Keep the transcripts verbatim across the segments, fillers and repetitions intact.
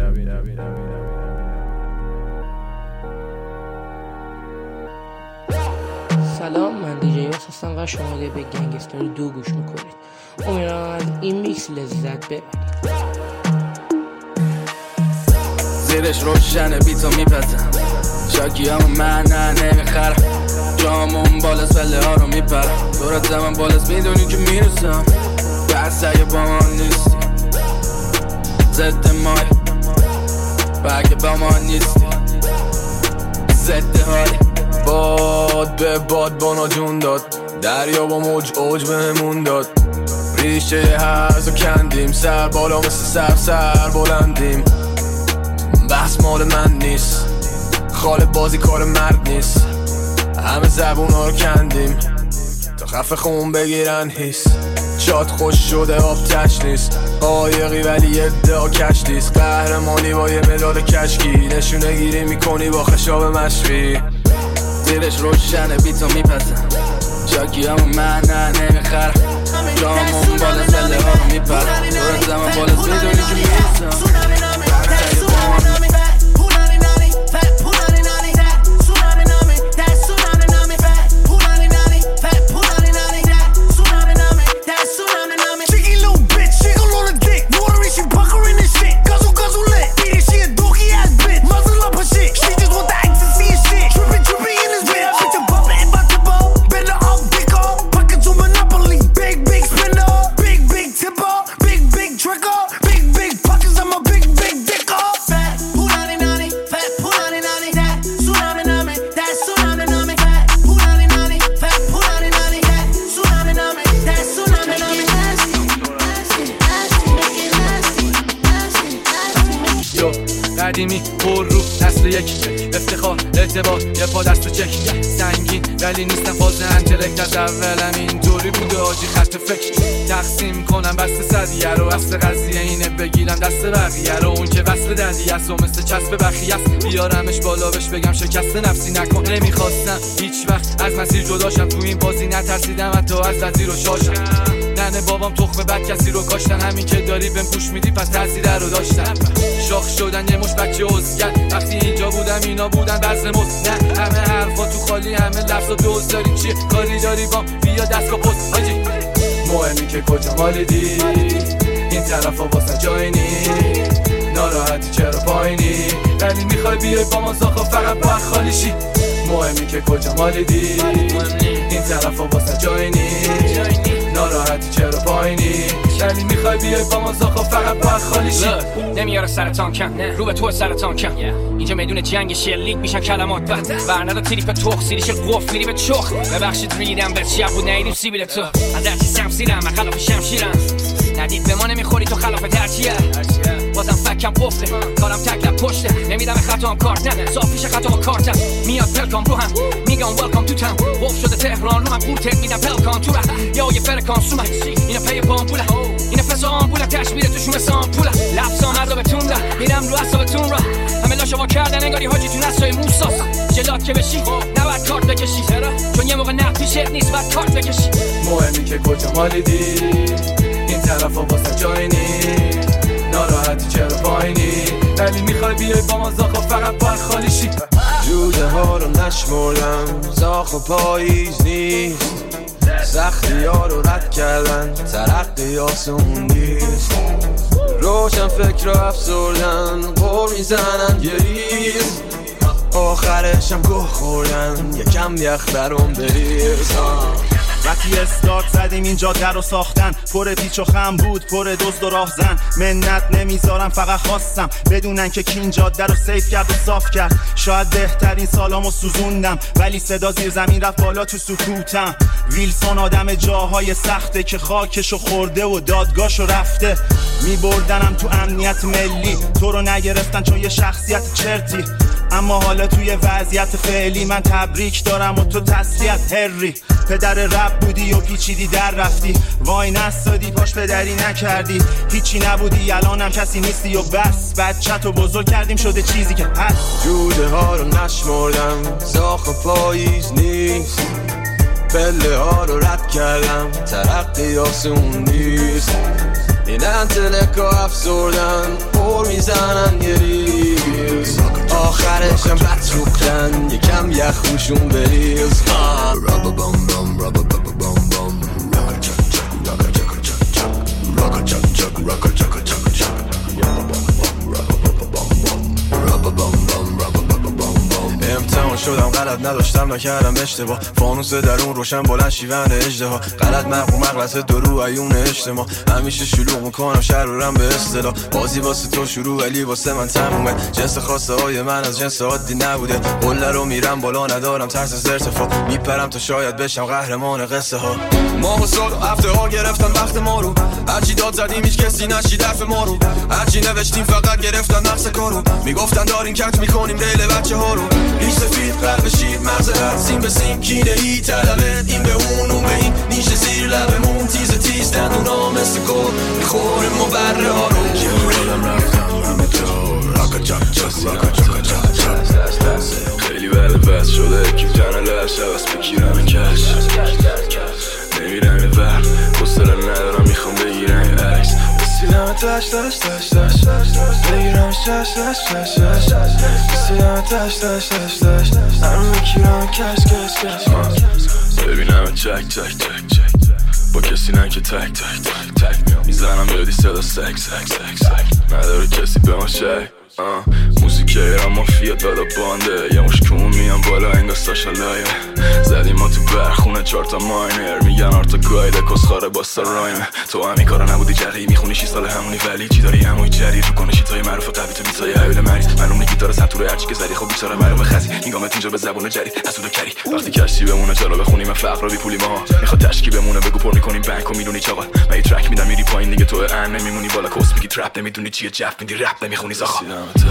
سلام، من دیجی یاس هستم و شما به گنگستر دو گوش میکنید. امیدوارم از این میکس لذت ببرید. زیرش روشنه بیتو میپزم، شاکی همو من نه نمیخرم، جامون بالاست ولی ها رو میپرم، دورت زمان بالاست میدونی که میرسم، بس اگه با ما نیستی ضد مای و اگه با ما نیستی ضد حالی. باد به باد بانا جون داد، دریا با موج اوج بهمون داد، ریشه هرزو کندیم، سر بالا مثل سر سر بلندیم. بحث مال من نیست، خاله بازی کار مرد نیست، همه زبون ها رو کندیم تا خفه خون بگیرن حیث. شاد خوش شده آب تش نیست، قایقی ولی ادعا کش نیست، قهرمانی با یه مدال کشکی، نشونه گیری میکنی با خشاب مشقی. زیرش روشنه بیتو میپزم، شاکی همو من نه نمیخرم، جامون بالا سله ها رو میپرم، دورت زمان بالا میدونی که میرسم. قدیمی پر رو نسل یک، افتخار اعتبار یه پا دست چک، سنگین ولی نیستم فاز انتلکت، از اولم اینطوری بوده آجی خط فکر، تقسیم کنم بست صدیه رو، اصل قضیه اینه بگیرم دست بقیه رو، اون که وصل دندی است و مثل چسب بخیه است، بیارمش بالا بهش بگم شکست نفسی نکن. نمیخواستم هیچ وقت از مسیر جداشم، تو این بازی نترسیدم حتی از وزیر و شاشم، ننه بابام تخم بد کسی رو کاشتن، همین که داری بهم گوش میدی پس تاثیر رو داشتن. شاخ شدن یه مش بچه عزگر، وقتی اینجا بودم اینا بودن بزن مست، نه همه حرفا تو خالی، همه لفظا دوز داری، چیه کاری داری با بیا دستگاه پست حاجی. مهمی که کجا مالیدی این طرفا واسه جای نی، ناراحتی چرا پایینی ولی میخوای بیای با ما زاخا فقط باید خالی شی. مهمی که کجا مالیدی این طرفا واسه جای نی، ناراحتی چرا پایینی ولی میخوای بیای با ما زاخا فقط باید خالی شی. نمیاره سرطان کم رو به تو سرطان کم، اینجا میدون جنگ شلیک میشن کلمات بد، برنده تریپ تخ سیریش قف میری به چخ، ببخشید ریدم به چپ بود نیدیم سیبیل تو، از هرچی سمسیرم من خلاف شمشیرم، ندید به ما نمیخوری تو خلاف ترچیه، بازم فکم قفله کارم تکلم پشته، نمیدم خطام کارت نه صاف پیش خطام کارتم، میاد پلکام رو هم میگم welcome to town، قف شده تهران رو من قورتت میدم پلکان تو ره، یا یه فرکان سومه اینا پی بامبوله، اینا فسا آمبوله تشمیره توشون مثل آمپوله، لفظام هر رو بتون ره میرم رو اصابتون را، همه لاشو وا کردن انگاری حاجی تو نسای موساس، جلات که بشی نباید کارت بکشی، چون یه موقع نه پیشت نیست باید کارت بکشی. مهمی که کجا مالیدی این طرفا واسه جای نی، ناراحتی چرا پایینی ولی میخوای بیای با ما زاخا فقط باید خالی شی. جوده ها رو نشمردم زاخ و پاییز نیست، سختی ها رو رد کردن ترقی آسون نیست، روشن فکر رو افسردن قور میزنن گریز، آخرشم گوه خوردن یکم یخ برام بریز. وقتی استارت زدیم این جاده رو ساختن، پر پیچ و خم بود پر دزد و راهزن، منت نمیذارم فقط خواستم بدونن که کی این جاده رو سیف کرد و صاف کرد، شاید بهترین سالامو سوزوندم ولی صدا زیر زمین رفت بالا تو سکوتم، ویلسون آدم جاهای سخته که خاکشو خورده و دادگاهشو رفته، میبردنم تو امنیت ملی تو رو نگرفتن چون یه شخصیت چرتی، اما حالا توی وضعیت فعلی من تبریک دارم و تو تسلیت هری، پدر رب بودی و پیچیدی در رفتی، وای نستادی پاش پدری نکردی، هیچی نبودی الانم کسی نیستی و بس، بچه‌تو بزرگ کردیم شده چیزی که هست. جوده ها رو نشمردم زاخ و پاییز نیست، پله ها رو رد کردم ترقی آسون نیست، این انتلکا افسردن پر میزنن یه ریز آخرشم بد سوختن یکم یخ روشون بریز رابا بام بام رابا بام بام بام راکا چک چک راکا چک چک چک راکا چک چک راکا چک چک چک امتحان شدم غلط نداشتم نکردم اشتباه فانوس درون روشن بلند شیون اژدها غلط مغرو مغلط درو ایون اجتماع همیشه شلوغ میکنم شرورم به اصطلاح بازی واسه تو شروع ولی واسه من تمومه جنس خواسته های من از جنس عادی نبوده قله رو میرم بالا ندارم ترس از ارتفاع میپرم تا شاید بشم قهرمان قصه ها ماه و سال و هفته ها گرفتن وقت ما رو هرچی داد زدیم هیچ کسی نشید حرف ما رو هرچی نوشتیم فقط گرفتن نقص کارو میگفتن دارین کت میکنیم ریل بچه ها رو ریش سفید قلب شیر مغز رد سیم به سیم کینه ای طلبت این به اون اون به این نیش زیر لبمون تیز تیز دندونا مثل گل میخوریم مبره ها رو یادم رفتم همه تو راکا چاک چاک راکا چاک چاک خیلی بله بس شده کیف جنه لش عوض بگیرم کش نمیرم یه ور حسله ندارم میخوام بگیرم یه عکس بسیدم تش تش تش تش بگیرم شش شش شش شش بسیدم تش تش تش تش هم بگیرم کش کش کش ببینم چک چک چک چک با کسی نه که تک تک تک تک میام میزنم یادی صدا سک سک سک سک نداره کسی به ما شک موزیک ایران مافیا دادا بانده یه مشکمون میان بالا انگار ساشا لایه زدیم ما تو برخونه چارتا ماینر میگن آرتا گایده کسخاره باستا رایم تو همین کارا نبودی جرهی میخونی شی سال همونی ولی چی داری همونی جری رو کنه شیطای معروف قوی تو بیتای حیول مریض معلوم نیکی داره سنتوره هرچی که زدی خب بیچاره معلومه خزی اینگامت اینجا به زبون جری حسود و کری وقتی کشتی بمونه چرا بخونیم من فقر رو بی پولی ما میخواد تشکی بمونه بگو پر میکنیم بانک و میدونی چاقا من یه ترک میدم میری پایین دیگه تو ان نمیمونی بالا کوس میگی ترپ نمیدونی چیه جف میدی رپ نمیخونی زاخا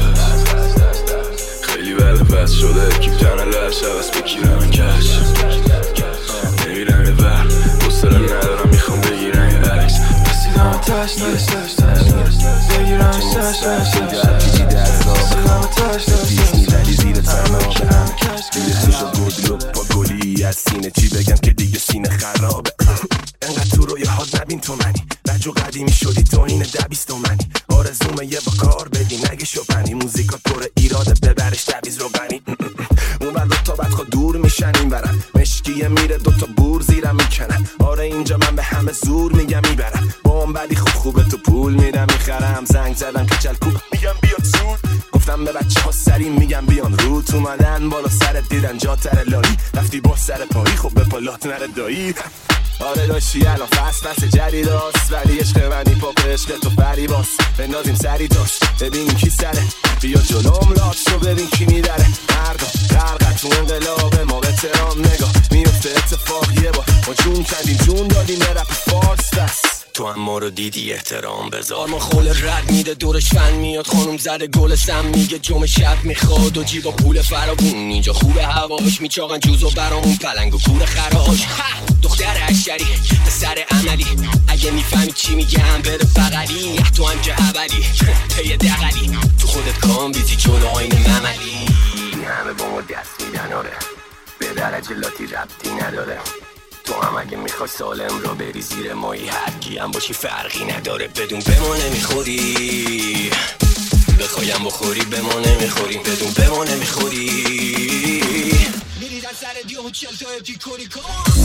خیلی بله بس شده کیف جنه لش عوض بگیرم کش نمیرم یه ور حسله ندارم میخوام بگیرم یه عکس بسیدم تش تش تش تش بگیرم شش شش شش بسیدم تش تش تش ولی زیر ترمه آبه دیگه سوشا گودلو پا گلی از سینه چی بگم که دیگه سینه خرابه انقدر تو روی حاد نبین تو منی بجو قدیمی شدی تو اینه دبیست تومنی آرزومه یه با کار بدی نگه شپنی موزیکات پر ایراده ببرش دویز رو بنی اون بر دوتا بدخوا دور میشن این برن مشکیه میره دوتا بور زیرم میکنن آره اینجا من به همه زور میگم میبرم با هم ولی خوب خوبه تو پول میرم میخرم زنگ زدم که چل کوب میگم بیاد زود گفتم به بچه ها سری میگم بیان رو تو مدن بالا سرت دیدن جا تر لایی رفتی با سر پایی خب به پالات نره دایی آره داشتی الان فست فست جدید هست ولی عشق منی پاپ عشق تو فری باس بندازیم سری تاش ببینیم کی سره بیا جلوم لات شو ببین کی میدره مردم غرقت تو انقلاب ما به ترام نگاه میفته اتفاق یه بار ما جون کردیم جون دادیم به رپ فارس دست تو هم ما رو دیدی احترام بذار آرما خول رد میده دورش فن میاد خانوم زده گل سم میگه جمع شب میخواد و جیبا پول فرابون اینجا خوبه هواش میچاقن جوزو برامون پلنگ و کور خراش دختر اشری پسر عملی اگه میفهمی چی میگم بده فقری تو هم که اولی پی دقلی تو خودت کام بیزی جلو آین مملی همه با ما دست میدن آره به درجه لاتی ربطی نداره تو هم اگه میخوای سالم رو بری زیر مایی هرکی هم باشی فرقی نداره بدون به ما نمیخوری بخوایم بخوری به ما نمیخوری بدون به ما نمیخوری میریدن سر دیو و چل تا اپیکوری کن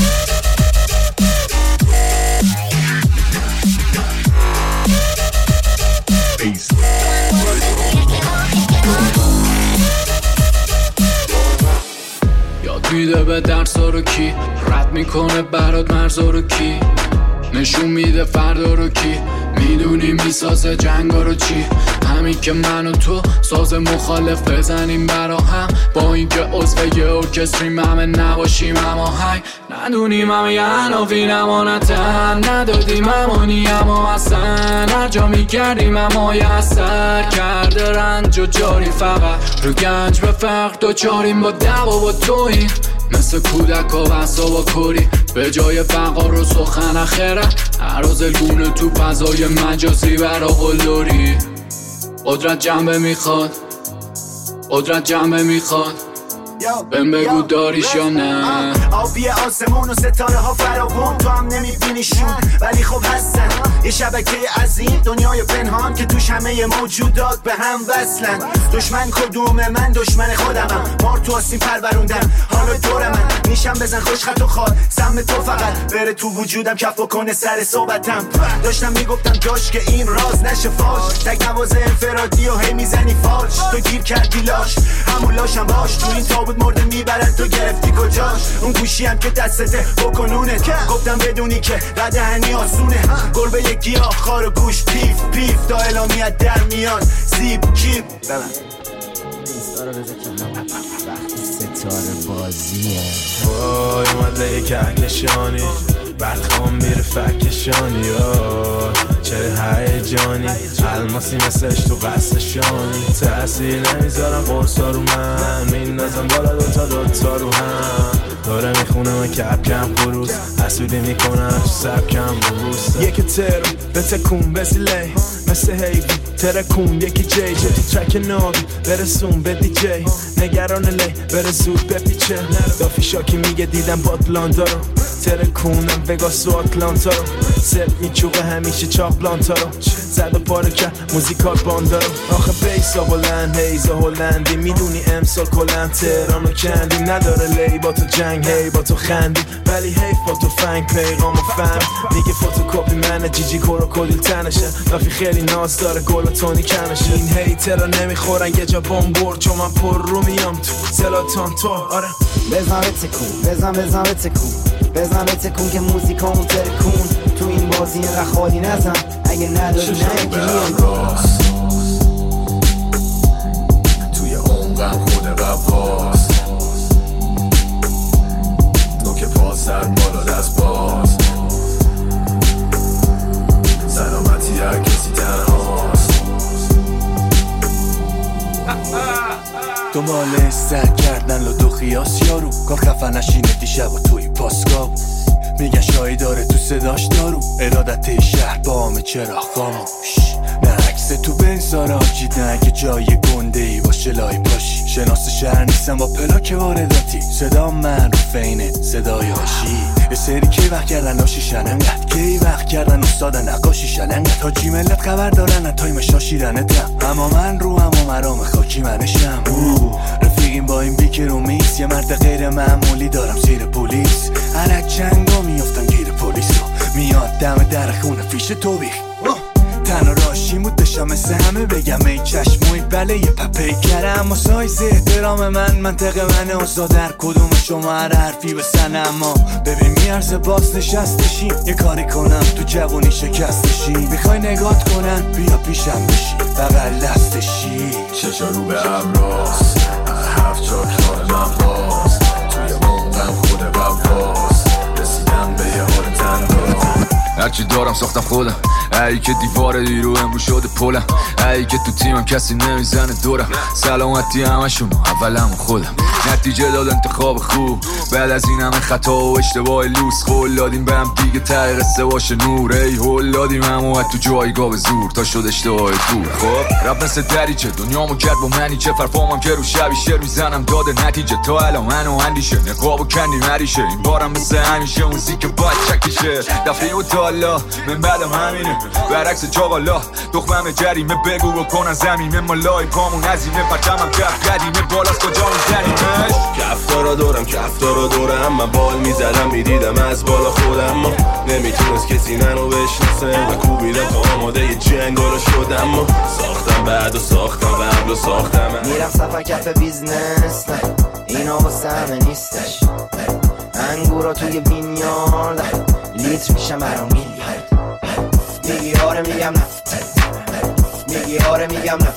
یاد میده به درسا رو کی رد میکنه برات مرزا رو کی نشون میده فردا رو کی میدونی میسازه جنگا رو چی همین که من و تو ساز مخالف بزنیم برا هم با اینکه عضو یه ارکستریم همه نباشیم اما هی ندونیم همه یه عناوین امانتن ندادیم امانی اما اصلا هر جا میگردیم اما یه اثر کرده رنج و جاری فقط رو گنج به فرق دوچاریم با دوا با توییم مثل کودک ها بسا با کری به جای بقا رو سخن اخره هر روز الگونه تو فضای مجازی برا قلدری قدرت جنبه میخواد قدرت جنبه میخواد بهم بگو داریش یا نه. آبی آسمون و ستاره ها فراوون، تو هم نمیبینیشون ولی خب هستن. یه شبکه عظیم دنیای پنهان که توش همه موجودات به هم وصلن. دشمن کدومه؟ من دشمن خودمم. مار تو آسین پروروندم حالا دور من. نیشم بزن خوش خط و خال سم تو فقط بره تو وجودم کف و کنه سر صحبتم. داشتم میگفتم جاش که این راز نشه فاش. تک نواز انفرادی و هی میزنی فالش. تو گیر کردی لاش همون لاشم باش. تو این تابوت مرده میبرن تو گرفتی کجاش. اون گوشی هم که دستته بکنونت. گفتم بدونی که ردهنی آسونه. گل به یکی آخار و گوش پیف پیف تا اعلامیت در میاد زیب کیپ. ببن اینستا رو بذار کنم وقتی ستاره بازیه. وای اومده یه کهکشانی برخوام میره فکشانی. چه هیجانی الماسی مثلش تو قصدشانی. تأثیر نمیذارم قرصا رو من میندازم بالا دوتا دوتا رو هم. داره میخونه من کپ کم خروس حسودی میکنم تو سبکم بروست. یکی ترم به تکون بزیلی مثل هیوی ترکون. یکی جی جی تو ترک نابی برسون به دی جی. نگران لی بره زود بپیچه. دافی شاکی میگه دیدم باتلانتا رو ترکونم وگاس و آتلانتا رو. سر میچوقه همیشه چاپلانتا رو. زد و پاره کرد موزیکال باندا رو. آخه بیسا بلند هیزا هلندی میدونی امسال کلن تهران و کندی. نداره لی با تو جنگ هی با تو خندی ولی هی با تو فنگ پیغام و فهم. میگه فوتوکوپی منه جیجی کروکودیل تنشه. رافی خیلی ناز داره گل و تونی کنشه. این هیترها نمیخورن یه جا بمبور چون من پر رو میام تو سلاتان تو. آره بزن به تکون بزن بزن به تکون بزن به تکون که موزیکامون ترکون. تو این بازی اینقدر خالی نزن اگه نداری نه که میان راست. توی عمقم خود قواس نوک پا سر بالا دست باز. سلامتی هر کسی تنهاست. دنبال سر کردن لدو خیاس یارو. کار خفه نشینه دیشب و توی پاسگاه میگن شایی داره تو صداش دارو. ارادت شهر با همه چرا خاموش. نه عکس تو بنزار آجید نه که جای گنده ای باشه لای پاشی. شناس شهر نیستم با پلاک وارداتی. صدا معروف اینه صدای هاشی. یه سری که وقت کردن آشیشن انقدر که وقت کردن استاد نقاشیشن انقدر تا جی ملت خبر دارن تایم شاشیرنتم. اما من رو هم و مرام خاکی منشم. رفیقیم با این بیکر و میس. یه مرد غیر معمولی دارم زیر پلیس. هرک چنگا میافتم گیر پلیس رو. میاد دم در خونه فیش تو بیخ. تنها راشیم بود داشتم مثل همه بگم ای چشموی بله یه پپی کرم. اما سایز احترام من منطق منه. اوزا در کدوم شما هر حرفی بسن. اما ببین میارزه باز نشستشی. یه کاری کنم تو جوونی شکستشی. میخوای نگات کنن بیا پیشم بشی بغل دستشی. چشا رو به ابراز هفت چاک حال من باز. توی عمقم خود قواس رسیدم به یه حال تنها. هرچی دارم ساختم خودم. ای که دیوار دیرو امرو شده پلم. ای که تو تیمم کسی نمیزنه دورم. سلامتی همشون اولم خودم. نتیجه داد انتخاب خوب بعد از این همه خطا و اشتباه لوس. خول دادیم به هم دیگه ته قصه باشه نور. ای هول دادیم همو تو جایگاه به زور تا شد اشتباه دور. خب رب مثل دریچه دنیامو کرد با منی. چه فرفامم که رو شبی شعر میزنم داده نتیجه. تا الان منو اندیشه نقابو کندی مریشه. این بارم مثل همیشه موزیک باید چکیشه. دفعه و تالا من بعدم همینه برعکس چاقالا. دخمم جریمه بگو بکنن زمینه. مالای پامون عظیمه پرچمم کف قدیمه. بالاست کجا میزنیمش. کفتارا دورم کفتارا دورم. من بال میزدم میدیدم از بالا خودم. ما نمیتونست کسی منو بشناسه. من کوبیدم تا آماده یه جنگارا شدم. ما ساختم بعد و ساختم قبل و ساختم. میرم صفحه کف بیزنس نه اینا واسه همه نیستش. انگورا توی وینیارد لیتر میشم برام میلیارد. میگی آره میگم نه میگی آره میگم نه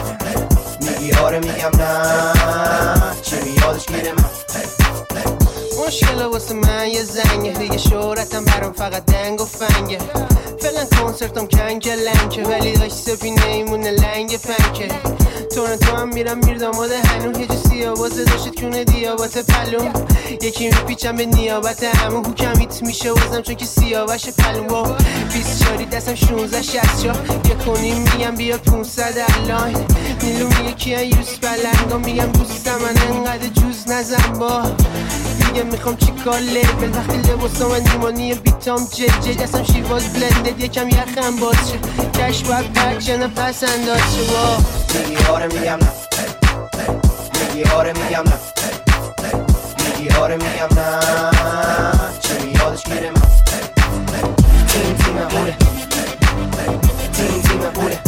میگی آره میگم نه. چه میادش گیره من مشکل واسه من یه زنگه دیگه، شهرتم برام فقط دنگ و فنگه. فعلا کنسرتم کنگ لنکه، ولی داشت سپینه ایمونه لنگ پنکه. تورنتو هم میرم میرداماد هنو، یه جو سیابازه داشت کونه دیابات پلوم. یکی میپیچم به نیابت همون، هوکم هیت میشه وزم چون که سیابش پلوم. بیست چاری دستم شونزه شست شا، یه کنیم میگم بیا پونسد الان. نیلو میگه کیان یوز بلنگا، میگم دوستم من انقدر جوز نزن با. میگم میخوام چی کار لیبل، وقتی لباسام نیمانی بیتام جل جل. دستم شیواز بلندد یکم یخم باز شه، کش باید پکشن پس انداز شه. با میگی آره میگم نه، میگی آره میگم نه، میگی آره میگم نه، چه یادش میره من. تیم تیم بوله، تیم تیم بوله،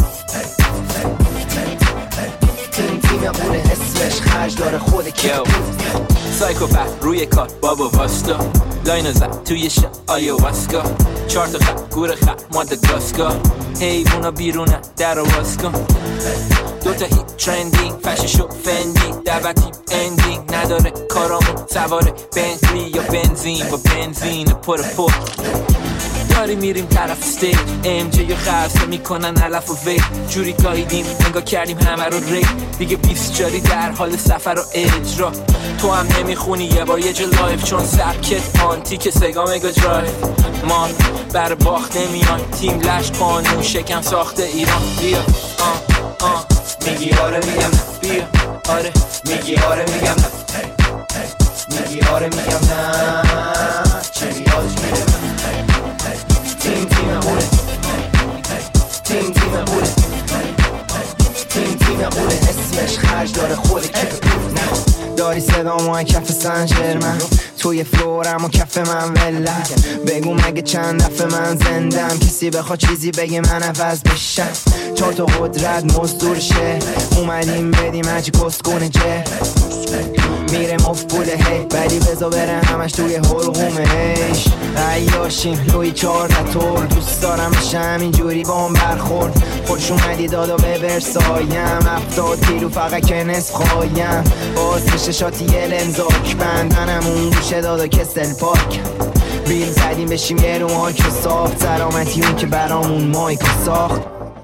تیم تیم بوله، اسمش خرج داره خود کی. سایکوپت روی کار بابا واستا، لاینو زد توی شب آیواسکا. چهار تا خط گور خط مادگاسکار، حیوونا بیرونه در و باز کن. دوتا هیپ ترندینگ فششو فندی، دعوتی اندینگ نداره کارامون. سواره بنتلی یا بنزین، با بنزین پر پر داری میریم طرف استیج. ام جی و خرسه میکنن علف و وی، جوری گاییدیم نگاه کردیم همه رو ری. دیگه بیست جاری در حال سفر و اجرا، تو هم نمیخونی یه بار یه جا لایف، چون سبکت آنتیک سگا مگا درایف. ما بر باخت نمیان، تیم لش قانون شکم ساخته ایران. بیا آه آه میگی آره میگم نه، بیا آره میگی آره میگم نه، میگی آره میگم نه، چه یادش میره من. تیم تیم بوله، تیم تیم بوله، تیم تیم بوله، اسمش خرج داره خود کی. داری صدامو کف سنجرمن، توی فلورم و کف من ولم. بگو مگه چند دفعه من زندم، کسی بخواد چیزی بگه من عوض بشم. چهار تا قدرت مزدور شه، اومدیم بدیم هرچی کسکونه جه. میره مفبوله هی، ولی بزا بره همش توی حلقومش. عیاشیم لوی چهار تور، دوست دارم بشه همینجوری با هم برخورد. خوش اومدی دادا به برسایم، افتاد کیلو فقط که نصف خوایم. باز میشه شاتی یه لنزاک، بندنم اون گوشه دادا کسل پاک. بیل زدیم بشیم یه رو مایک ساخت، سلامتی اون که برامون مایک ساخت.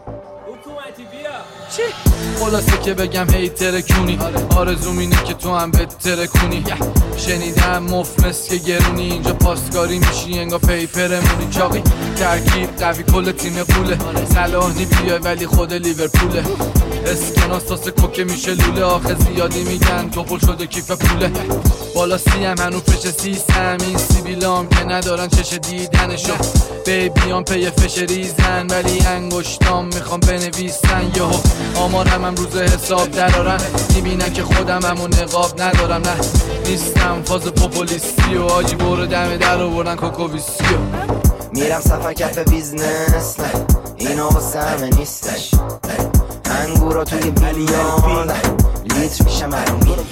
خلاصه که بگم هی ترکونی، آرزوم اینه که تو هم بهتره کنی. شنیدم مفلس که گرونی، اینجا پاسکاری میشی انگا پیپرمونی. چاقی ترکیب قوی کل تیم قوله، صلاحی بیای ولی خود لیورپوله. اسکناس تاسه کوکه میشه لوله، آخه زیادی میگن توپل شده کیف پوله. بالا سیم هنو پشه سیستم، این سیبیلام که ندارن چش دیدنشو. بیبیان پی فش ریزن، ولی انگشتام میخوام بنویسن. یهو آمارم هم روز حساب درارن، میبینن که خودم همون نقاب ندارم. نه نیستم فاز پوپولیستی و آجی برو دم در آوردن کوکوویسیو. میرم سفر کف بیزنس، نه اینا واسه همه نیستش. انگورا توی بیلیان لیتر میشم برام میلیون.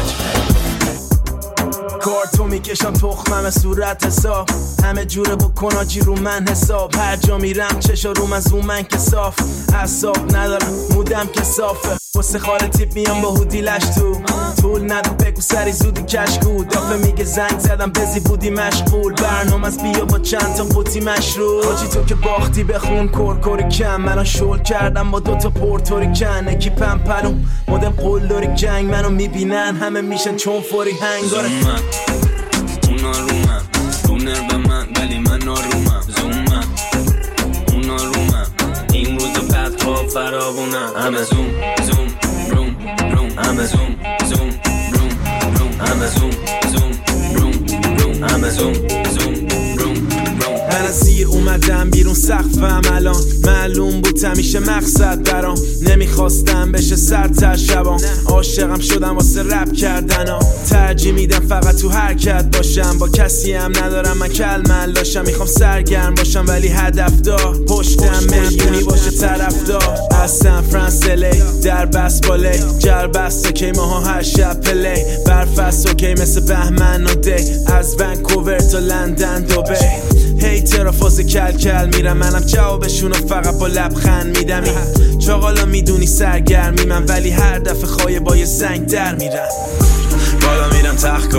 کارتو میکشم تخمم صورت حساب، همه جوره بکن آجی رو من حساب. هر جا میرم چشا روم از اون من که صاف، اعصاب ندارم مودم که صافه. واسه خاله تیپ میام با هودی لش تو، طول ندو بگو سری زودی کشکو. دافه میگه زنگ زدم بزی بودی مشغول، برنامه از بیا با چند تا قوطی مشروب. آجی تو که باختی بخون کرکوری کم، منو شل کردم با دوتا پورتوری کن. اکیپم پلوم مدم قلدوری جنگ، منو میبینن همه میشن چون فوری هنگاره. اونا رومم رونر به من ولی من آرومم. زومم اونا رومم این روز بعد خواب فراغونم. همه زوم زوم روم روم، همه زوم زوم روم روم، همه زوم زوم روم روم، همه زوم زوم روم روم. من از زیر اومدم بیرون سقفم الان، معلوم بود همیشه مقصد برام. نمیخواستم بشه سرتر شبام، عاشقم شدم واسه رپ کردن ها. ترجیح میدم فقط تو حرکت باشم، با کسی هم ندارم من کلمل داشتم. میخوام سرگرم باشم ولی هدف دار، پشتم میلیونی باشه طرف دار. از سن فرانسلی در بسپالی، جر بست که ماها هر شب پلی. برفست اوکی مثل بهمن و دی، از ونکوور تا لندن دوبی. هیتر فاز کل کل میرم، منم جوابشونو فقط با لبخند میدم. این چاقالا میدونی سرگرمی من، ولی هر دفعه خواهی با یه سنگ در میرم. بالا میرم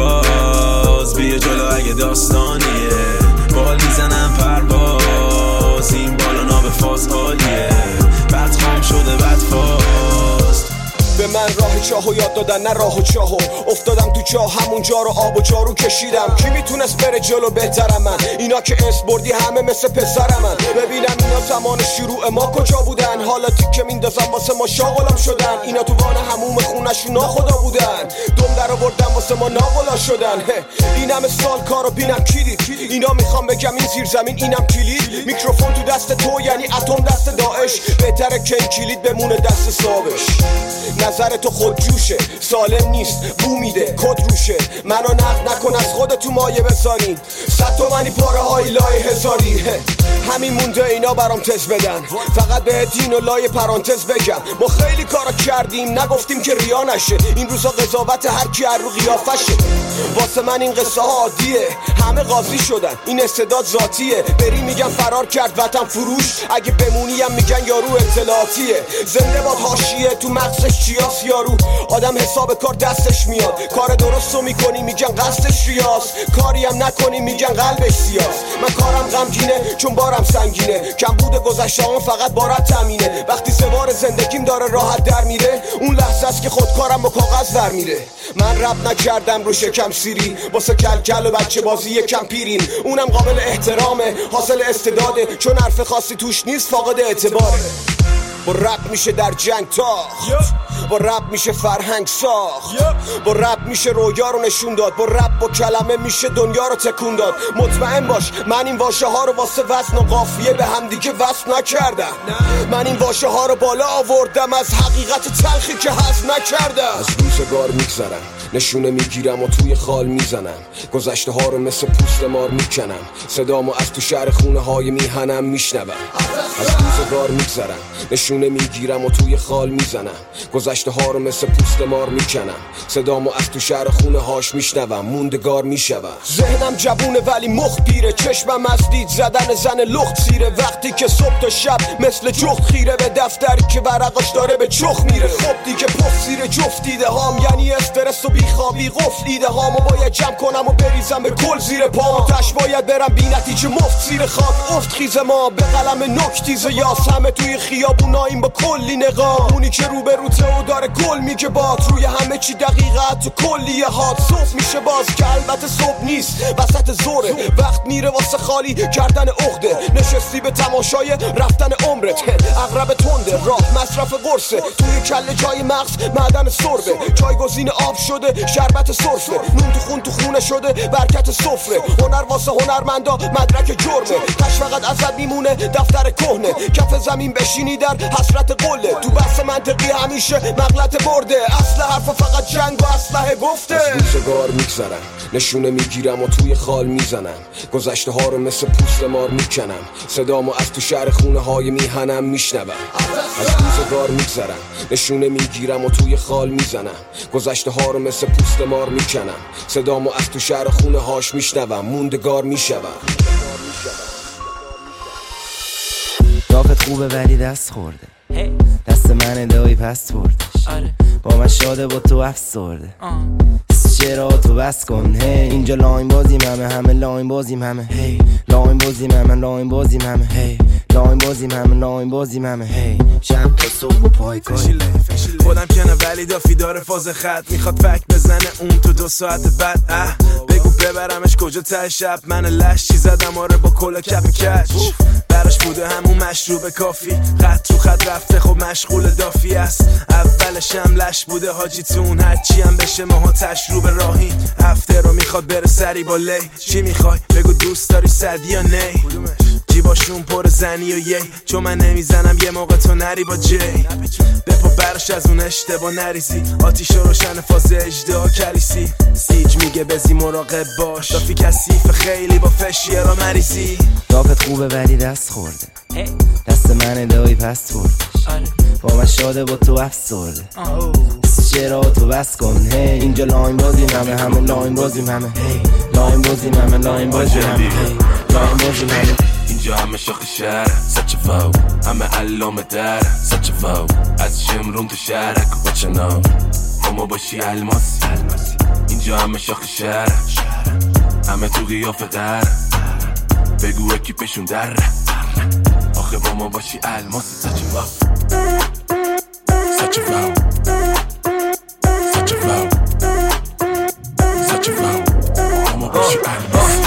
تخت بیا جلو اگه داستانیه بال میزنم پرواز این بالا ناب فاز عالیه بد خام شده بد فاز به من راه چاهو یاد دادن نه راه و چاهو افتادم تو چاه همون جا رو آب و جارو کشیدم کی میتونست بره جلو بهترم من اینا که اس بردی همه مثل پسرم من ببینم اینا زمان شروع ما کجا بودن حالا تیکه میندازم واسه ما شاغلم شدن اینا تو وان هموم خونشون ناخدا بودن دم در آوردن واسه ما ناغلا شدن این همه سال کارو بینم کلید اینا میخوام بگم این زیر زمین اینم کلید میکروفون تو دست تو یعنی اتم دست داعش بهتره که این کلید بمونه دست صابش نظر تو خود جوشه سالم نیست بو میده کد روشه منو نقد نکن از خودتو مایه بذارین صد تومنی پاره های لای هزاری همین مونده اینا برام تز بدن فقط به دین و لای پرانتز بگم ما خیلی کارا کردیم نگفتیم که ریا نشه این روزا قضاوت هر کی هر رو قیافشه واسه من این قصه ها عادیه همه قاضی شدن این استعداد ذاتیه بری میگن فرار کرد وطن فروش اگه بمونیم میگن یارو اطلاعاتیه زنده باد حاشیه تو مغزش چیاس یارو آدم حساب کار دستش میاد کار درستو میکنی میگن قصدش ریاض کاری هم نکنی میگن قلبش سیاس من کارم غمگینه چون بارم سنگینه کم بوده گذشته هم فقط بارت تامینه وقتی سوار زندگیم داره راحت در میره اون لحظه است که خودکارم با کاغذ در میره من رب نکردم رو شکم سیری واسه کل کل و بچه بازی یکم پیرین اونم قابل احترامه حاصل استعداده چون حرف خاصی توش نیست فاقد اعتباره با رپ میشه در جنگ تاخت با رپ میشه فرهنگ ساخت با رپ میشه رویا رو نشون داد با رپ با کلمه میشه دنیا رو تکون داد مطمئن باش من این واژه ها رو واسه وزن و قافیه به هم دیگه وصل نکردم من این واژه ها رو بالا آوردم از حقیقت تلخی که هضم نکردم از روزگار میگذرم نشونه میگیرم و توی خال میزنم گذشته ها رو مثل پوست مار میکنم صدامو از تو شهر خونه های میهنم میشنوم از روزگار میگذرم نشونه میگیرم و توی خال میزنم گذشته ها رو مثل پوست مار میکنم صدامو از تو شهر خونه هاش میشنوم موندگار میشوم ذهنم جوونه ولی مخ پیره چشمم از دید زدن زن لخت سیره وقتی که صبح تا شب مثل جخت خیره به دفتری که ورقاش داره به چخ میره خب دیگه پف سیره جفت دیده هام یعنی استرس و بیخوابی قفل دیده هامو باید جمع کنم و بریزم به کل زیر پام تش باید برم بی نتیجه مفت زیر خاک افت خیز ما به قلم نکتیز یاس همه توی خیابوناییم با کلی نقاب اونی که رو به روته و داره گل میگه باد روی همه چی دقیقت تو کلیه هات صبح میشه باز که البته صبح نیست وسط زوره وقت میره واسه خالی کردن عقده نشستی به تماشای رفتن عمرت اغرب تنده راه مصرف قرصه توی کله جای مغز معدن سربه جایگزین آب شده شربت سرفه نون تو خون تو خونه شده برکت سفره هنر واسه هنرمندا مدرک جرمه کش فقط ازت میمونه دفتر کهنه کف زمین بشینی در حسرت قله تو بحث منطقی همیشه مغلط برده اصل حرفا فقط جنگ و اسلحه گفته از روزگار میگذرم نشونه میگیرم و توی خال میزنم گذشته ها رو مثل پوست مار میکنم صدامو از تو شهر خونه های میهنم میشنوم از روزگار میگذرم نشونه میگیرم و توی خال میزنم گذشته ها رو مثل پوست مار میکنم صدامو از تو شهر خونه هاش میشنوم موندگار میشوم دافت خوبه ولی دست خورده دست من دایی پس بردش با من شاده با تو افسرده چرا تو بس کن هی اینجا لاین بازیم همه همه لاین بازیم همه هی لاین بازیم همه لاین بازیم همه هی لاین بازیم همه لاین بازیم همه هی شب تا صبح و پای کاری خودم کنه ولی دافی داره فاز خط میخواد فک بزنه اون تو دو ساعت بعد اه بگو ببرمش کجا ته شب من لش چی زدم آره با کلا کپ کچ براش بوده همون مشروب کافی خط رو خط رفته خب مشغول دافی است اولش هم لش بوده حاجیتون هرچی هم بشه ماها تشروب راهی هفته رو میخواد بره سری با لی چی میخوای بگو دوست داری صد یا نی جیباشون پر زنی و یی چون من نمیزنم یه موقع تو نری با جی بپا برش از اون اشتباه نریزی آتیش روشن فاز اجدا کلیسی سیج میگه بزی مراقب باش دافی کثیف خیلی با فشیه را مریزی دافت خوبه ولی دست خورده دست من دایی پس بردش با من شاده با تو افسرده چرا تو بس کن هی اینجا لاین بازیم همه همه لاین بازیم همه هی لاین بازیم همه لاین بازیم همه هی لاین بازیم همه اینجا همه شاخ شهر سچ فاو همه علامه در سچ فاو از شمرون تو شهرک و چناو اما باشی الماسی اینجا همه شاخ شهر، همه تو قیافه در، بگو اکیپشون در، آخه با ما باشی الماسی. سچ واو سچ واو سچ واو سچ واو با ما باشی الماسی.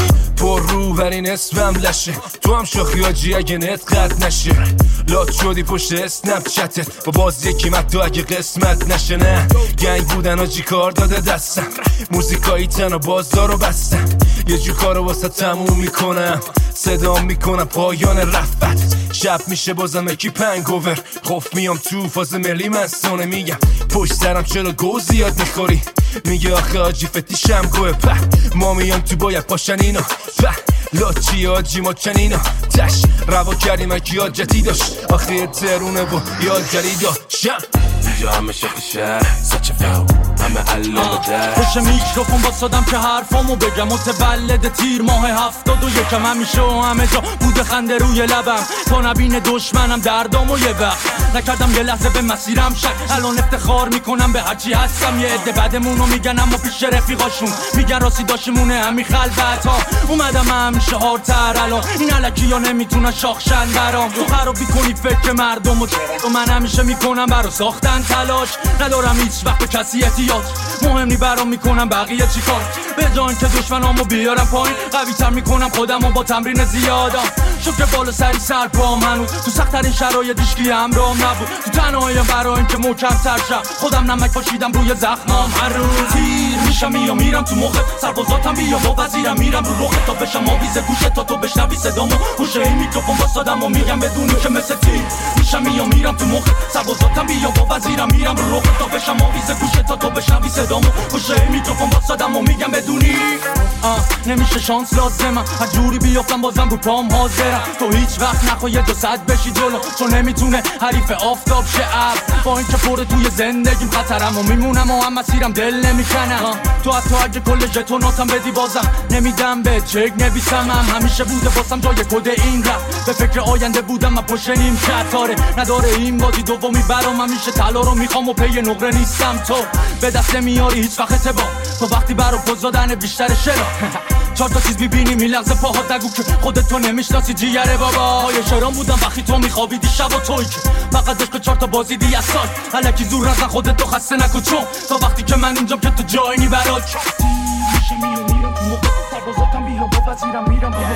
پر رو بر این اسمم لشه، تو هم شاخی آجی اگه نت قد نشه. لات شدی پشت اسنپ چتت با باز یکی مد تو اگه قسمت نشه. نه گنگ بودن آجی کار داده دستم، موزیکایی تن و بازارو بستم. یه جو کارو واسه تموم میکنم، صدام میکنم پایان رفت. شب میشه بازم اکی پنگوور، خوف میام تو فاز ملی مستانه. میگم پشت سرم چرا گو زیاد میخوری، میگه آخه آجی فتیشم گوه. په ما میام تو باید پاشن اینا، په لاچی آجی ما چنینا. تش روا کردیم اکی یاد جدی داشت، آخه ترونه با یاد گری داشتم. اینجا همه شخص شهر سچ فاو، همه علامه در. پشت میکروفون باسادم که حرفامو بگم، متولد تیر ماه هفتاد و یکم. همیشه و همه جا بوده خنده روی لبم، تا نبین دشمنم دردامو یه وقت نکردم یه لحظه به مسیرم شک. الان افتخار میکنم به هرچی هستم. یه عده بعدمونو میگن اما پیش رفیقاشون میگن راستی داشتمونه همین خلبت ها. اومدم همیشه هارتر الان، این علکی ها نمیتونن شاخشن برام. تو خرابی کنی فکر مردم و من همیشه میکنم برا ساختن تلاش. ندارم هیچ وقت به کسی احتیاج، مهم نی برام میکنم بقیه چی کار. به جان که دشمنامو بیارم پایین، قوی تر میکنم خودمو با تمرین زیادم. شکر بالا سری سر پام هنوز تو سخت‌ترین شرایط هیچکی همراهم نبود. تو تنهاییم برای اینکه محکم تر شم، خودم نمک پاشیدم روی زخمام. هر روز تیر میشم یا میرم تو مخت، سربازاتم بیا با وزیرم میرم رو رخت. تا بشم آویز گوشت تا تو بشنوی صدامو، گوشه این میکروفون واسادم و میگم بدونی که مثل تیر میشم یا میرم تو مخت. سربازاتم بیا با وزیرم میرم رو رخت. تا بشم آویز گوشت تا تو بشنوی صدامو، گوشه این میکروفون واسادم و میگم بدونی آه نمیشه شانس لازمم، هر جوری بیافتم بازم رو پام حاضرم. تو هیچ وقت نخواه یه دو صد بشی جلو، چون نمیتونه حریف آفتاب شه ابر. با اینکه پره توی زندگیم خطرم و میمونم و هم مسیرم دل نمیکنم. تو حتی اگه کل ژتوناتم بدی بازم نمیدم به چک نویسم. هم همیشه بوده واسم جای کد این رفت، به فکر آینده بودم من پشت نیم کتاره. نداره این بازی دومی برام، همیشه طلا رو میخوام و پی نقره نیستم. تو به دست نمیاری هیچ وقت اعتبار، تو وقتی برا پوز دادن بیشتر شرا. چهار تا چیز میبینی میلغزه پاهات، نگو که خودتو نمیشناسی جیگره بابا. های شرام بودم وقتی تو میخوابیدی شب و توی که فقط عشق چهار تا بازی دی از سال. الکی زور نزن خودتو خسته نکن، چون تا وقتی که من اینجام که تو جایی نی برات. میشه میو میرم تو موقع سربازاتم بیا با وزیرم میرم با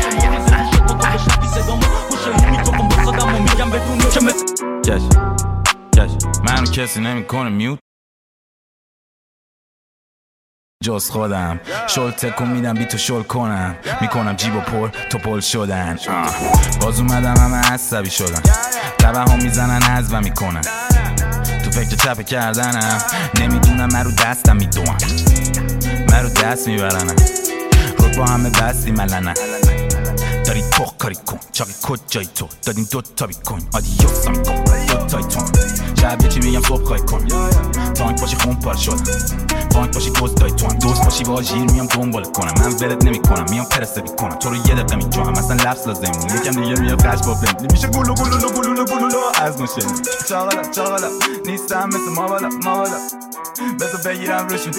موقع تو بشنوی صدامو، خوشه میکروفون بسادم و میگم بدونی که مثل چش چش منو کسی نمیکنه میوت جز خودم. شل تکون میدم بی تو شل کنم، میکنم جیب و پر تو پل شدن. باز اومدم همه عصبی شدن، تبه ها میزنن عزبه میکنن. تو فکر چپه کردنم، نمیدونم من رو دستم میدونم، من رو دست میبرنم. رود با همه بستی ملنم، داری تو کاری کن چاقی کجایی تو دادین دوتا بیکن. آدیوسا میکن دوتای تون، شب یه چی میگم صبح خواهی کن. تانک باشی خون پار شدم، بانک باشی دوستای تو هم، دوست باشی با جیر میام دنبال کنم. من ولت نمی کنم میام پرسه بیکنم، تو رو یه دقیقه میجوام مثلا لفظ لازم یکم دیگه میاد قش با بلند میشه گلو گلو گلو گلو از مشن. چاقالا چاقالا نیستم مثل ما بالا ما بالا، بذار بگیرم روشون.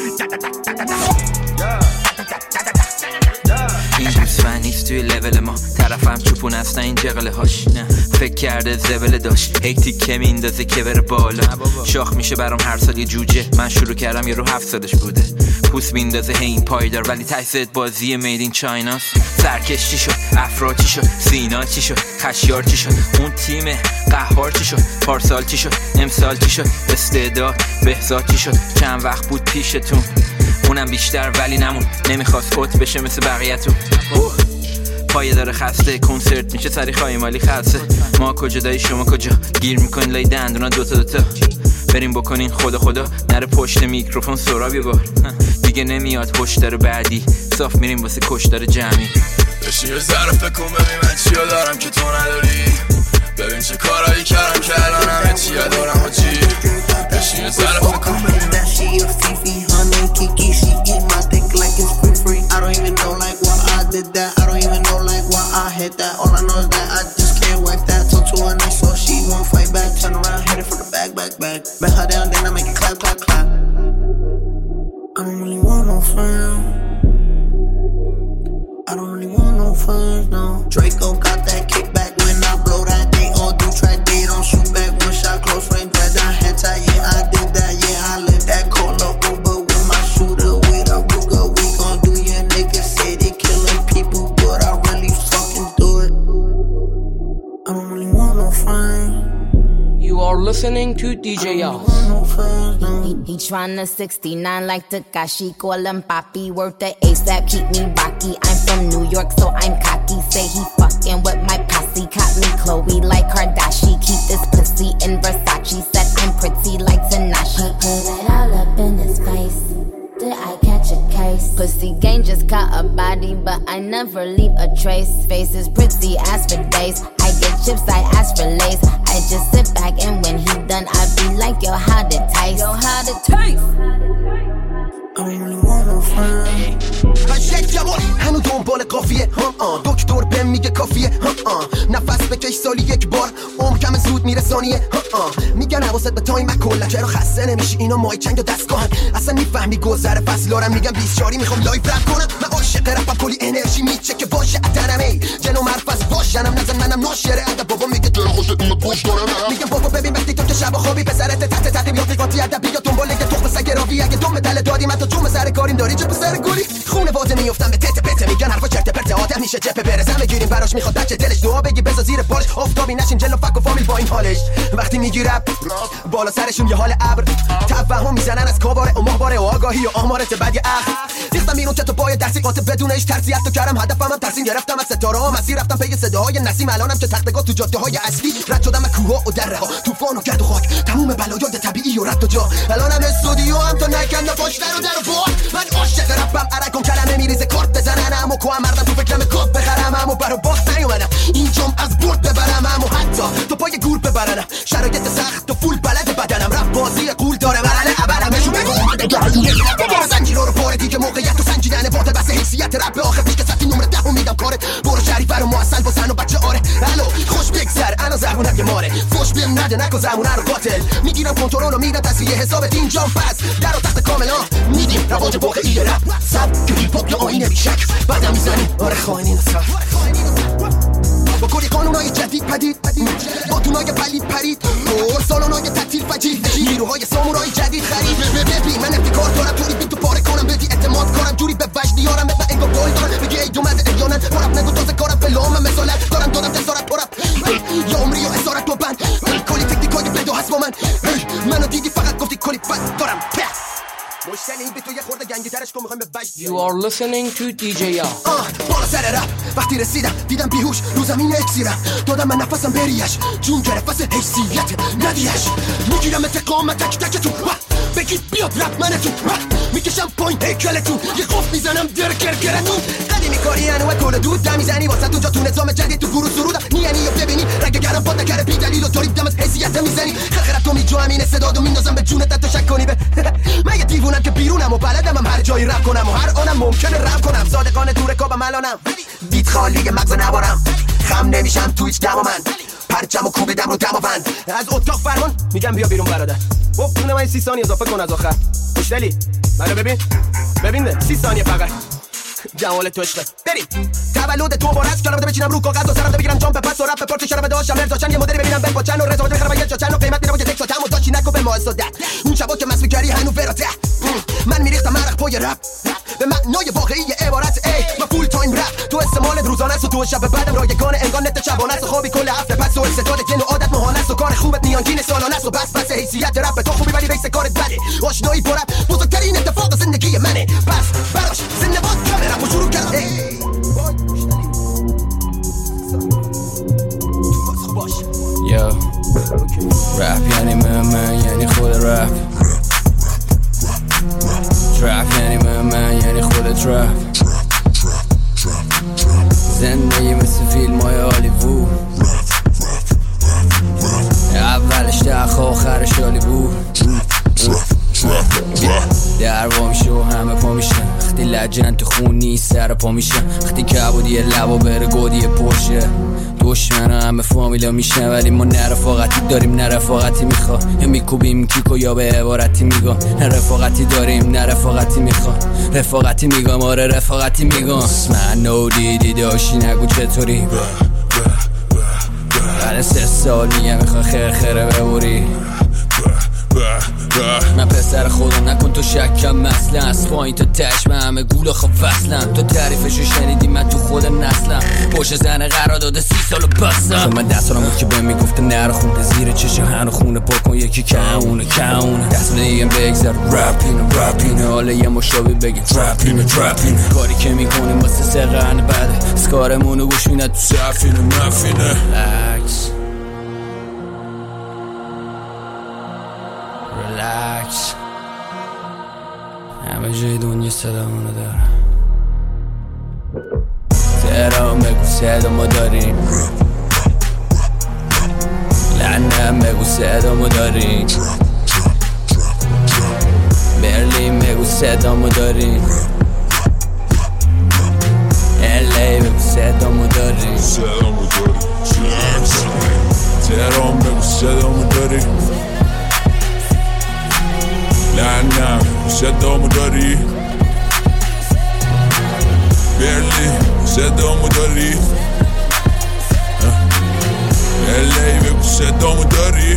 این گوسفند نیست توی لول ما، طرفم چوپون هستن این جغله هاش. فکر کرده زبله داشت هی تیکه میندازه که بره بالا. شاخ میشه برام هر سال یه جوجه، من شروع کردم یه رو هفت سالش بوده. پوست میندازه هی این پایدار، ولی تایست بازی مید این چایناست. سرکش چی شد، افرا چی شد، سینا چی شد، خشیار چی شد، اون تیم قهار چی شد، پارسال چی شد، امسال چی شد، استعداد بهزاد چی شد. چند وقت بود پیشتون اونم بیشتر ولی نمون، نمیخواست اوت بشه مثل بقیه‌تون. پایه داره خسته، کنسرت میشه سری خواهی مالی خسته. ما کجا دایی شما کجا، گیر میکنین لای دندونا دوتا دوتا. بریم بکنین خدا خدا، نره پشت میکروفون سرابی بار. دیگه نمیاد پشتر بعدی، صاف میریم واسه کشتر جمعی. بشین یه ذره فکر کن ببین من چیا دارم که تو نداری. ببین چه کارایی کردم که الان همه چیا دارم حاجی. بشین یه ذره فکر کن ببین Kiki, she eat my dick like it's free free. I don't even know like why I did that. I don't even know like why I hit that. All I know is that I just can't wipe that. Talk to her nice so she won't fight back. Turn around, hit it for the back, back, back. Bet her down, then I make it clap, clap, clap. I'm friend. I don't really want no friends, no. Draco got that kickback when I blow that thing on do track. They don't shoot back one shot close range, but I had to, yeah, I did that, yeah, I lived that corner Uber with my shooter with a Ruger. We gon' do your niggas say they killing people, but I really fucking do it. I don't really want no friends. You are listening to D J Yas. He, he tryna sixty-nine like Takashi, call him Papi, worth the ASAP, keep me rocky. I'm from New York, so I'm cocky. Say he fucking with my posse, caught me Chloe like Kardashian. Keep this pussy in Versace, said I'm pretty like Tanashi. Put it all up in his face. Did I catch a case? Pussy gang just caught a body, but I never leave a trace. Face is pretty as for days. I get chips, I ask for lace. I just sit back and when he done, I be like, yo, how'd it taste? Yo, how'd it taste? I don't really want no friends. قشنگ جوان هنو دنبال قافیه هم آن دکتر بهم میگه کافیه هم آن نفس بکش سالی یک بار عمر کم زود میره ثانیه هم آن میگن حواست به تایم کلا چرا خسته نمیشی اینا مای چنگ و دستگاهن اصلا میفهمی گذر فصلارم میگم بیست شاری میخوام لایف رپ کنم من عاشق رپم کلی انرژی میچه که باشه اتنم ای جنو مرفز باشنم نزن منم ناشره ادب بابا میگه دل خوشت اومد پشت کنم میگم بابا ببین وقتی تو که شب خوابی پسرت تحت تقییمات قاطی ادبی یا دنبال یه تخم سگ راوی اگه دم دل دادی من تو جون سر کاریم داری چه پسر گلی خونواده میافتم به تته پته میگن حرفا چرت پرت آدم میشه جپه برسم بگیریم براش میخواد بچه دلش دعا بگی بذار زیر بالش افتابی نشین جلو فک و فامیل با این حالش وقتی میگیرم بالا سرشون یه حال ابر توهم میزنن از کاباره و ماهواره و آگاهی و آمارت بعد اخ ریختم بیرون چه تو پای درسی قاطع بدون هیچ ترسی تو کردم هدفم هم ترسیم گرفتم از ستاره ها مسیر رفتم پی صداهای نسیم الانم که تختگاه تو جاده های اصلی رد شدم از کوه و دره ها طوفان و گرد و خاک تموم بلایای طبیعی و رد و جا الانم استودیو هم تا نکندم پشت در و در و بار من عاشق رپم عرقم کلمه میریزه کارت بزنم و کوام مردم تو فکرم کات بخرم اما برا باخت نیومدم اینجام از برد ببرم اما حتی تو پای گور ببرنم شرایط سخت و فول بلد بدنم رپ بازی قول داره برنه ابرمشون بگو اومده گردونه زنجیر رو پاره دیگه موقعیت و سنجیدن باته بس حیثیت رپ آخر پیش که سطحی نمره ده و میدم کارت برو شریف رو معسل با سن و بچه آره الو خوش بگذر انا زبونم یه ماره فوش بیم نده نکن زمونه رو قاتل میگیرم کنترل و میدم تصویه حسابت اینجام پس در و تخت کاملا میدیم رواج واقعی رپ سب که هیپ هاپ یا آینه بیشک بعدم میزنیم آره خائنین سر با کلی قانونای جدید پدید با تونای پلید پرید و سالانای تعطیل فجید نیروهای سامورای جدید خرید ببین من ابتکار دارم جوری بی تو پاره کنم بدی اعتماد کنم جوری به وجد دیارم مثل انگار گل دارم بگی ای دومد ایانن پرب نگو تازه کارم فلام مثالت دارم دارم تسارت پرب یا عمری و اسارت تو بند کلی تکنیکای بدو هست با من منو دیدی فقط گفتی کلی بند دارم You are listening to D J Yas. آه بالا سر رپ وقتی رسیدم دیدم بیهوش رو زمین اکسیرم دادم من نفسم بریش جون گرفت واسه حیثیت ندیش میگیرم اتقام تک تکتون بگید بیاد رپ منتون میکشم پایین هیکلتون یه قف میزنم در کرکرتون قدیمی کاری هنو و کل دود دم میزنی واسه اونجا تو نظام جدید تو گروه سرودم نیانی یا ببینی رگ گرم پاد نکره بی دلیل و طوریب دم از حیثیت میزنی خرخرت تو میجو همین استعدادو میندازم به جونت تو شک کنی به من یه دیوونم که بیرونم و بلدم هم هر جایی رپ کنم و هر آنم ممکنه رپ کنم صادقانه تو رکابم الانم دید خالی مغز نوارم خم نمیشم تو هیچ دم و من پرچم و کوبیدم رو دماوند از اتاق فرمان میگم بیا بیرون برادر گفت تو من سی ثانیه اضافه کن از آخر خوشدلی منو ببین ببین ده سی ثانیه فقط جمال تو عشقه بریم تولد تو مبارک کلمات بچینم رو کاغذ و سرم بگیرم جام پس و رپ پارچه شرم داشتم مرزاشن یه مدل ببینم بل باچن و رضا بده خراب یه چاچن و قیمت میرم که تکسا تمو داشتی نکو به مؤسسات اون شبا که مسوی کردی هنو ورته من میریختم مرق پای رپ به معنای واقعی عبارت ای ما فول تایم رپ تو استعمال روزانه است و تو شب بعدم رایگان انگار نت شبانه است و خوابی کل هفته پس و استعداد که نوع عادت مهانه است و کار خوبت میانگین سالانه است و بس بس حیثیت رپ تو خوبی ولی رئیس کارت بده آشنایی با رپ بزرگترین اتفاق زندگی منه پس براش زنده باد کامرا شروع کرد Yo, rap یعنی من من یعنی خود رپ ترپ یعنی من من یعنی خود ترپ زندگی مثل فیلم های هالیوود اولش دخ آخرش هالیوود در وامی شو همه پا میشن وقتی لجن تو خون نیست سر پا میشم وقتی کبودی لبا بره گودی پرشه دشمن همه فامیلا میشن ولی ما نه رفاقتی داریم نه رفاقتی میخوا یا میکوبیم کیکو یا به عبارتی میگم نه رفاقتی داریم نه رفاقتی میخوا رفاقتی میگم آره رفاقتی میگم من نو دیدی داشتی نگو چطوری بعد سه سال میگم میخوا خیر خیره ببوری من پسر خودم نکن تو شکم مثلا از پایین تا تش من همه گول خب فصلم تو تعریفشو شنیدی من تو خود نسلم پشت زن قرار داده سی سالو بستم من دست سالم بود که بهم میگفته نرو خونده زیر چشم هنو خونه پر کن یکی کهونه کهونه دست دیگه بگذر رپینه رپینه حالا یه مشابه بگه ترپینه ترپینه کاری که میکنیم واسه سه قرن بعده سکارمونو گوش میده تو سفینه مفینه ریلکس ریلکس همه جای دنیا صدامونو دارم تهران بگو صدامو داریم لندن بگو صدامو داریم برلین بگو صدامو داریم الی بگو صدامو داریم تهران بگو صدامو داریم لندن صدامو داری برلین صدامو داری الی بگو صدامو داری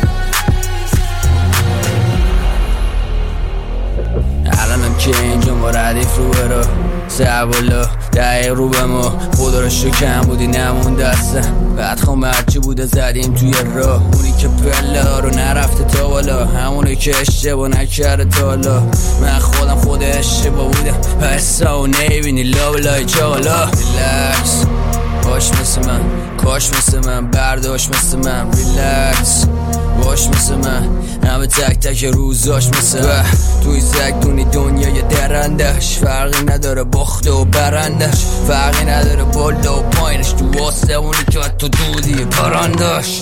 الانم که اینجا ما ردیف رو برا سه بالا دقیق رو به ما خدا رو شو کم بودی نمون دستم بعد خواهم هرچی بوده زدیم توی راه اونی که پله ها رو نرفته تا بالا همونی که اشتباه نکرده تا حالا من خودم خود اشتباه بودم پسا و نیبینی لابلای چالا ریلکس باش مثل من کاش مثل من برداشت مثل من ریلکس باش مثل من همه تک تک روزاش مثل توی زگدونی دنیای درندش فرقی نداره باخته و برندش فرقی نداره بالا و پایینش تو واسه اونی که تو دودی پرانداش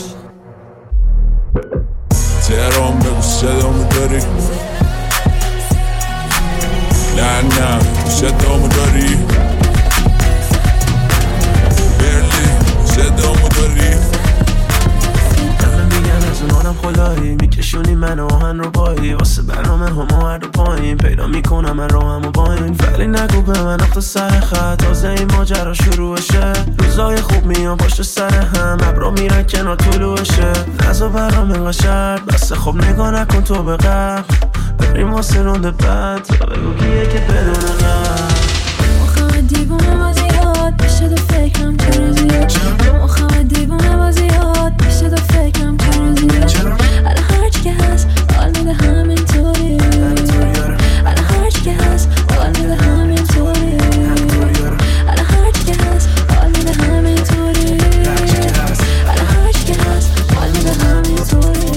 تهران بگو صدامو داری لندن صدامو داری برلین صدامو داری اونم خدایی میکشونی من آهن رو بایی واسه برنامه همه هر دو پایین پیدا میکنم من راهم و باین ولی نگو به من اخت سر خط تازه این ماجرا شروعشه روزای خوب میان پشت سر هم ابرا میرن کنار طلوعشه نزا برام انقا شرط بسه خب نگاه نکن تو به قبل بریم واسه رونده بعد تا بگو کیه که بدون قبل مخواه دیوونه بازیات بشه دو فکرم چرا زیاد مخواه دیوونه بازیات بشه دو فکرم چرا زیاد الان هرچی که هست حال میده همینطوری الان هرچی که هست حال میده همینطوری الان هرچی که هست حال میده همینطوری الان هرچی که هست حال میده همینطوری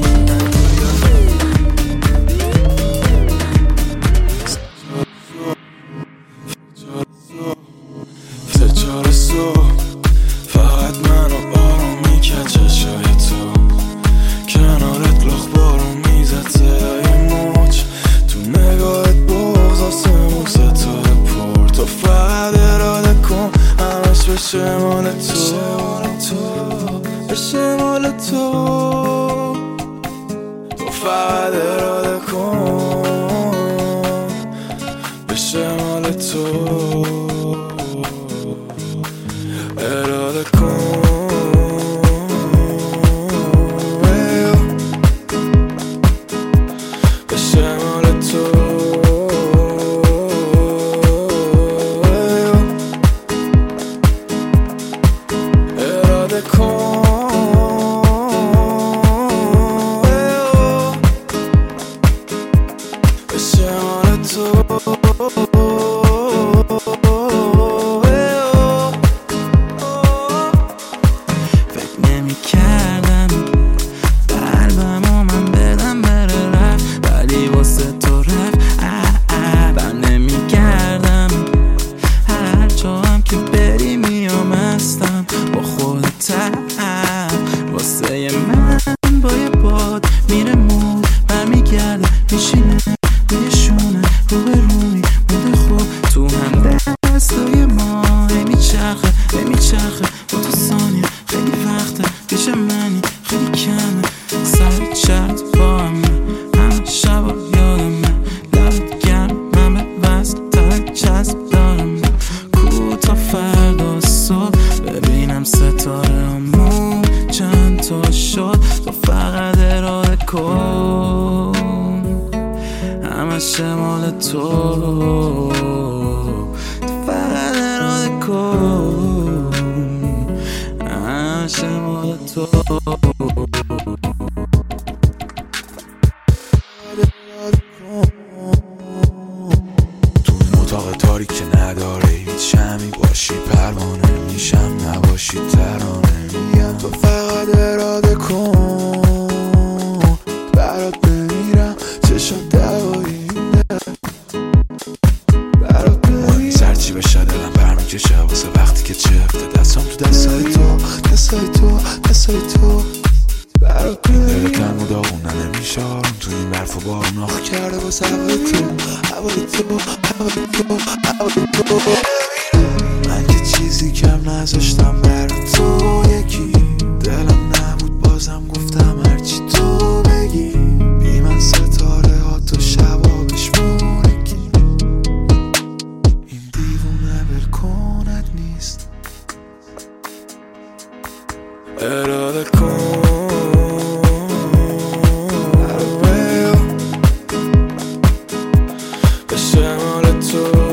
چهار صبح فقط منو آروم میکرد چشای تو کنارت لخ بارون میزد صدای موج تو نگاهت بغض آسمون ستاره پر تو فقط اراده کن همش بشه مال تو بشه مال تو تو فقط اراده کن بشه مال تو اراده کن بشه مال تو اراده کن نمیچرخه با تو ثانیه خیلی وقته پیش منی خیلی کمه سر چرت با همه همه شبا یادمه لبت گرم من به وزن تک چسب دارم کو تا فردا صبح ببینم ستاره همون چند تا شد تو فقط اراده کن همه شمال تو تو فقط اراده کن همه شمال تو تو اتاق تاریک که نداره هیچ شمی باشی پروانه میشم نباشی ترانه میگم تو فقط اراده کن برات بمیرم چشم دوایی برات بمیرم سرچی بشه دلم پر میکشه واسه وقتی که چفته دستم تو دستای تو دستای تو دستای تو برات بمیرم دل کم و داغونه نمیشه تو این برف و بارون آخ کرده واسه هوای تو هوای تو هوای تو هوای تو من که چیزی کم نذاشتم برای تو یکی دلم نبود بازم گفتم هرچی تو بگی بی من ستاره ها تو شبابش مونگی این دیوونه بلکنت نیست اراده کن به شمال تو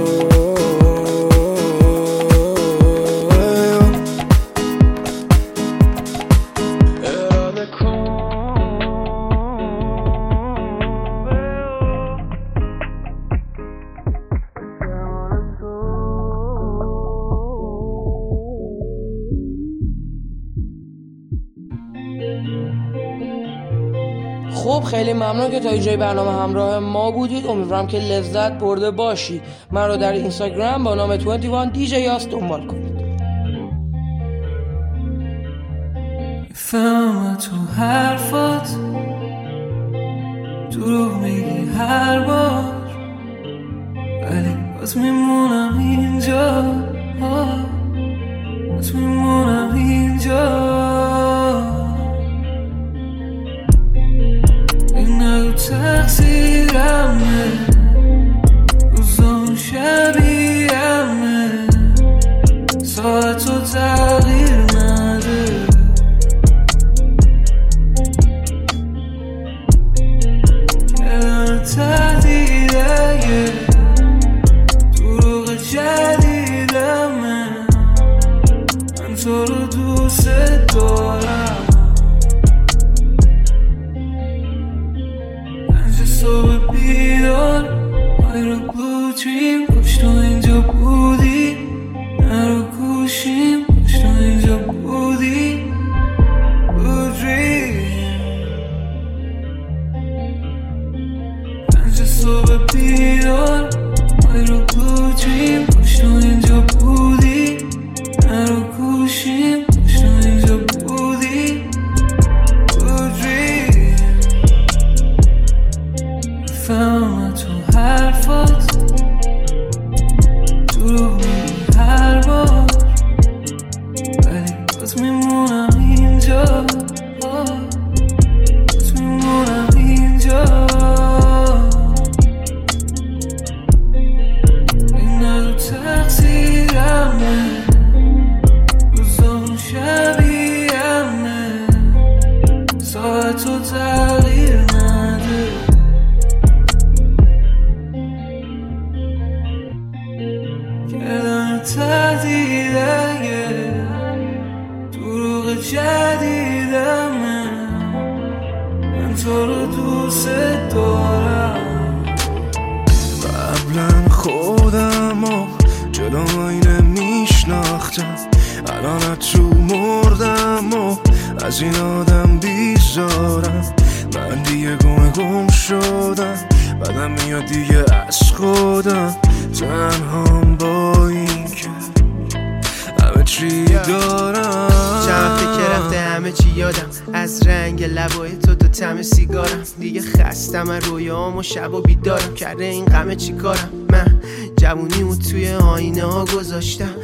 خب خیلی ممنون که تا اینجای برنامه همراه ما بودید. امیدوارم که لذت برده باشید. من رو در اینستاگرام با نام بیست و یک دی جی یاس دنبال کنید. فهم تو حرفات دروغ میگی هر بار ولی باز میمونم اینجا باز میمونم اینجا این نگو تقصیرمه روزام شبیهمه ساعت رو تغییر نده تهدیده دروغ جدیدمه من تو رو دوست دارم پنج صبح بیدار مای رو بلو دریم کاش تو اینجا بودی نرو گوشیم کاش تو اینجا بودی بلو دریم صبح بیدار مای رو بلو دریم کاش تو اینجا بودی نرو گوشیم کاش تو اینجا بودی بلو دریم میفهمم تو حرفات دروغ میگی هر بار ولی باز میمونم اینجا باز میمونم اینجا تقصیرمه روزام شبیهمه ساعت رو تغییر نده کلم تهدیده دروغ جدیدمه من تو رو دوست دارم قبلا خودم و جلو آینه میشناختم الان تو مردم و از این آدم بیزارم من دیگه گم گم شدم بعدم میاد دیگه از خودم تنهام با این که همه چی دارم چند فکر رفته همه چی یادم از رنگ لبای تو تا طعم سیگارم دیگه خستم از رویام و شب و بیدارم کرده این غمه چی کارم من جوونیمو توی آینه ها گذاشتم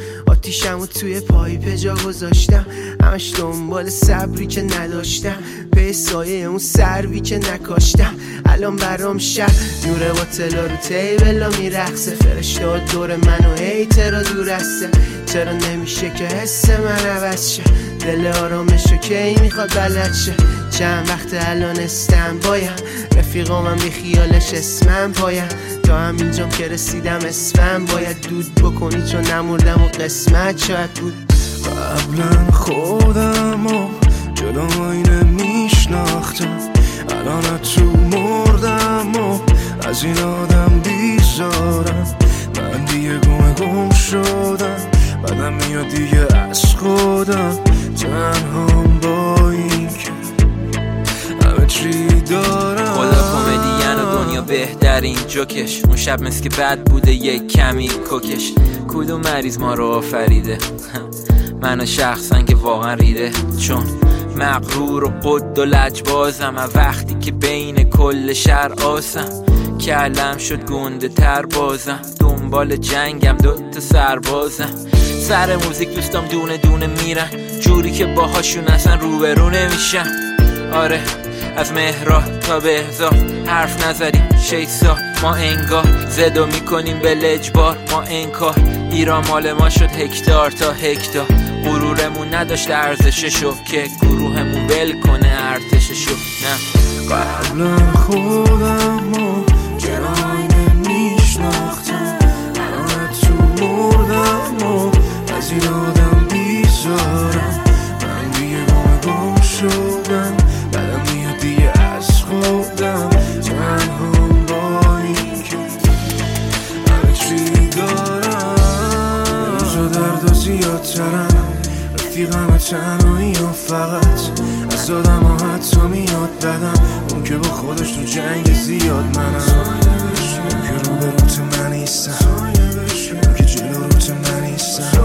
آتیشمو توی پایپ جا گذاشتم، همش دنبال صبری که نداشتم، به سایه اون سروی که نکاشتم. الان برام شب نور باطلا رو تیبلا میرقصه، فرشتاد دور منو هیترا دور هسته. چرا نمیشه که حس من عوض شه؟ دل آرامشو کی میخواد بلد شه؟ چند وقت الان استن بایم، رفیقا من بی خیالش اسمم پایم. تا همینجام که رسیدم اسمم باید دود بکنی، چون نمردم و قسمت شاید بود. قبلا خودم و جلوی نمیشناختم، الان تو مردم و از این آدم بیزارم. من دیگه گم گم شدم، بعدم میاد دیگه از خودم. تنهام با این که همه چی دارم. خدا کمدین و دنیا بهترین جوکش. اون شب مثل که بد بوده یک کمی کوکش. کدوم مریض ما رو آفریده؟ منو شخصا که واقعا ریده، چون مغرور و قد و لجبازم. وقتی که بین کل شهر آسم، کلم شد گنده تر بازم. دنبال جنگم دوتا سربازم. سر موزیک دوستام دونه دونه میرن، جوری که باهاشون اصلا روبرو نمیشم. آره از مهرات تا بهزاد حرف نزدیم شیسا. ما انگار زدو میکنیم به لجبار. ما انکار ایران مال ما شد هکتار تا هکتار. غرورمون نداشت ارزششو که گروهمون بل کنه ارتششو. نه قبلا خودم و جلوی نمیشناختم، الان تو مردم و از این آدم بیزارم. من دیگه گم گم شدم، بعدم میاد دیگه از خودم. تنهام با این که همه چی دارم. روزا درد و زیادترم، رفیقم تنهایی و فقط از آدم ها حتی میاد بدم. اون که با خودش تو جنگ زیاد منم، اون که رو به رو تو من نیستم، اون که جلو رو تو من نیستم.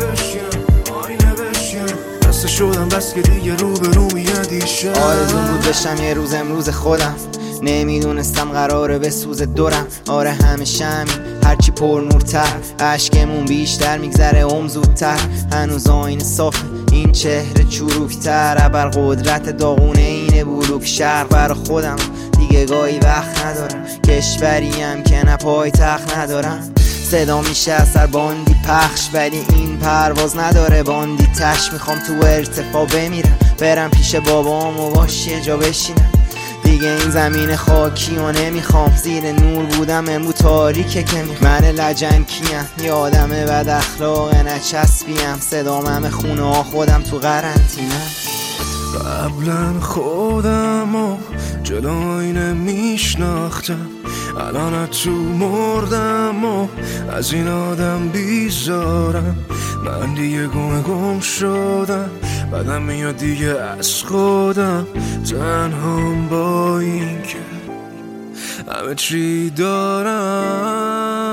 بسته شدم بس که دیگه رو به رو میادیشم. آرزون بود بشم یه روز امروز خودم، نمیدونستم قراره به سوز دورم. آره همیشه همین، هرچی پر نورتر عشقمون بیشتر میگذره ام زودتر. هنوز آینه صافه این چهره چروکتر، ابر قدرت داغونه اینه بلوک شهر. بر خودم دیگه گاهی وقت ندارم، کشوریم که نه پای تخت ندارم. صدا میشه اثر باندی پخش، ولی این پرواز نداره باندی تش. میخوام تو ارتفاع بمیرم، برم پیش بابام و باش یه جا بشینم. دیگه این زمین خاکی و نمیخوام، زیر نور بودم امرو تاریکه که میخوام. من لجن کیم، یه آدم بد اخلاق نچسبیم. صدام همه خونه ها خودم تو قرنطینه. قبلا خودم و جلوی نمیشناختم، الان تو مردم و از این آدم بیزارم. من دیگه گم گم شدم، بعدم میاد دیگه از خودم. تنهام با این که همه چی دارم.